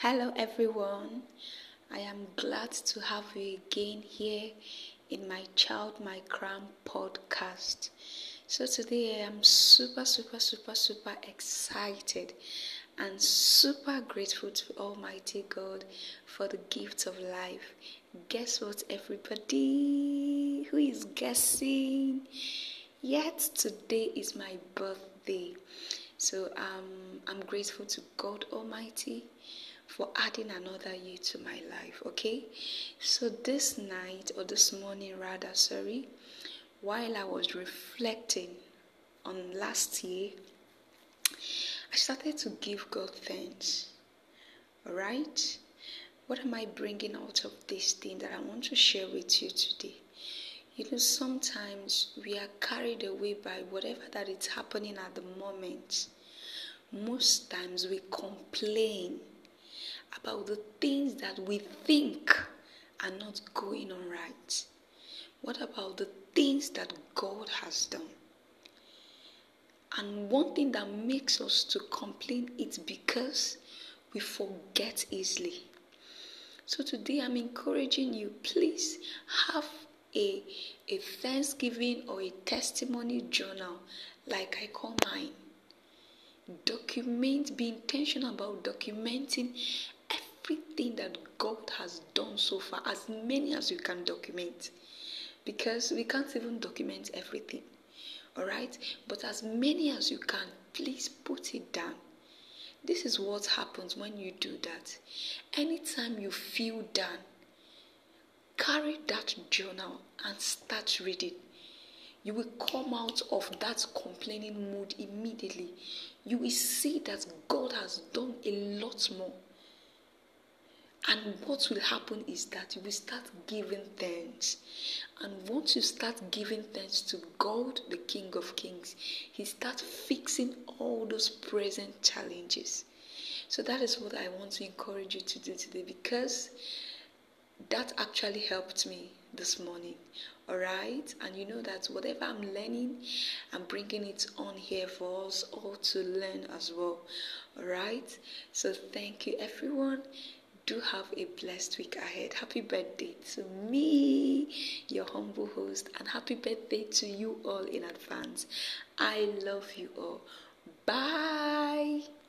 Hello everyone. I am glad to have you again here in my Child My Crown podcast. So today I am super excited and super grateful to Almighty God for the gift of life. Guess what, everybody? Who is guessing? Yet today is my birthday. So I'm grateful to God Almighty for adding another year to my life, okay? So this morning, while I was reflecting on last year, I started to give God thanks, all right? What am I bringing out of this thing that I want to share with you today? You know, sometimes we are carried away by whatever that is happening at the moment. Most times we complain about the things that we think are not going on right. What about the things that God has done? And one thing that makes us to complain is because we forget easily. So today I'm encouraging you, please have a Thanksgiving or a testimony journal like I call mine. Be intentional about documenting everything that God has done so far, as many as you can document, because we can't even document everything, all right? But as many as you can, please put it down. This is what happens when you do that. Anytime you feel down, carry that journal and start reading. You will come out of that complaining mood immediately. You will see that God has done a lot more. And what will happen is that you will start giving thanks. And once you start giving thanks to God, the King of Kings, He starts fixing all those present challenges. So that is what I want to encourage you to do today, because that actually helped me this morning. All right? And you know that whatever I'm learning, I'm bringing it on here for us all to learn as well. All right? So thank you, everyone. Do have a blessed week ahead. Happy birthday to me, your humble host, and happy birthday to you all in advance. I love you all. Bye.